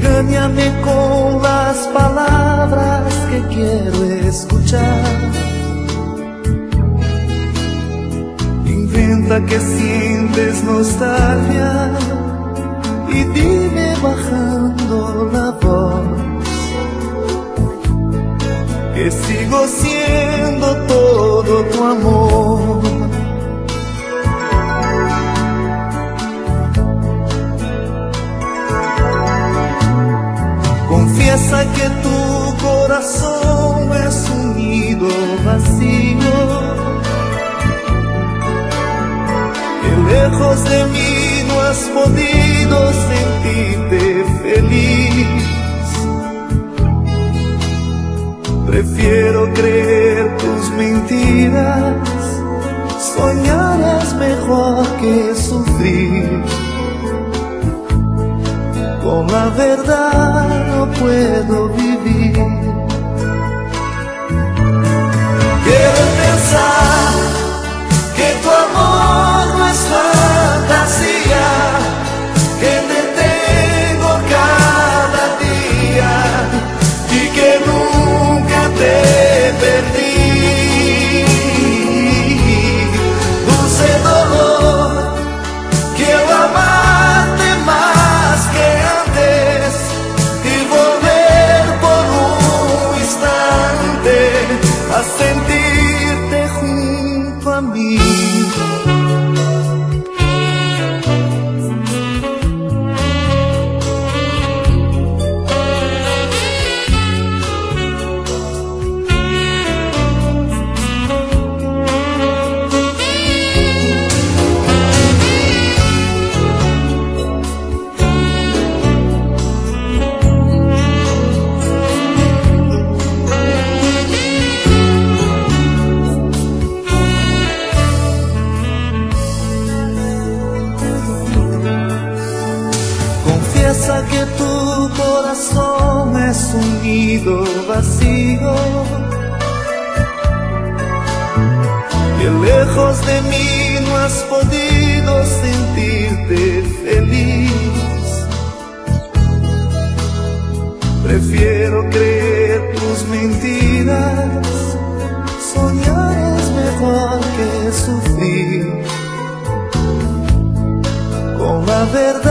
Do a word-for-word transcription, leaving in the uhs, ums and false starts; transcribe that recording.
Engáñame con las palabras que quiero escuchar. Inventa que sientes nostalgia y dime bajando la voz que sigo siendo todo tu amor. Confiesa que tu corazón es un nido vacío, que lejos de mí no has podido sentirte feliz. Prefiero creer tus mentiras, soñar es mejor que sufrir. Con la verdad no puedo vivir. Quiero pensar que tu amor no es fantasía, que te tengo cada día y que nunca te perdí. Dulce dolor, quiero amarte más que antes y volver por un instante a sentirte junto a mí. Confiesa que tu corazón es un nido vacío, que lejos de mí no has podido sentirte feliz. Prefiero creer tus mentiras, soñar es mejor que sufrir. Con la verdad